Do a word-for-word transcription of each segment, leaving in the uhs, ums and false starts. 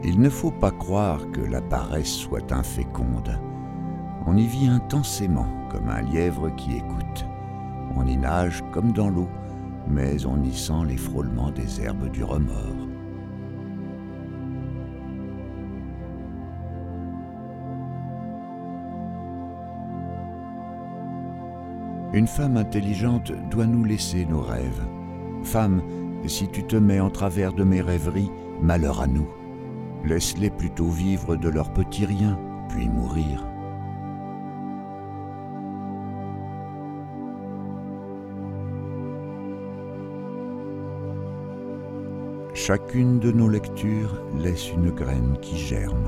Il ne faut pas croire que la paresse soit inféconde. On y vit intensément comme un lièvre qui écoute. On y nage comme dans l'eau, mais on y sent les frôlements des herbes du remords. Une femme intelligente doit nous laisser nos rêves. Femme, si tu te mets en travers de mes rêveries, malheur à nous. Laisse-les plutôt vivre de leur petit rien, puis mourir. Chacune de nos lectures laisse une graine qui germe.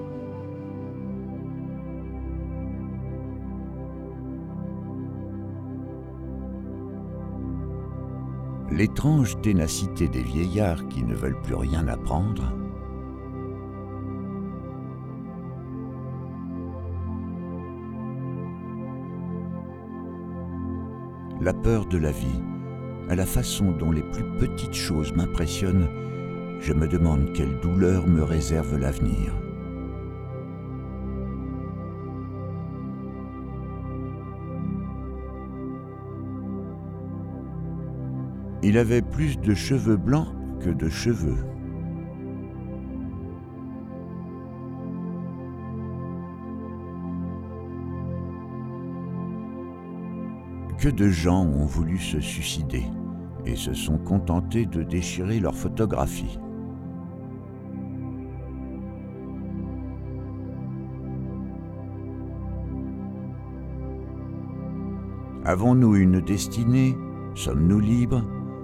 L'étrange ténacité des vieillards qui ne veulent plus rien apprendre. La peur de la vie, à la façon dont les plus petites choses m'impressionnent, je me demande quelle douleur me réserve l'avenir. Il avait plus de cheveux blancs que de cheveux. Que de gens ont voulu se suicider et se sont contentés de déchirer leurs photographies. Avons-nous une destinée? Sommes-nous libres?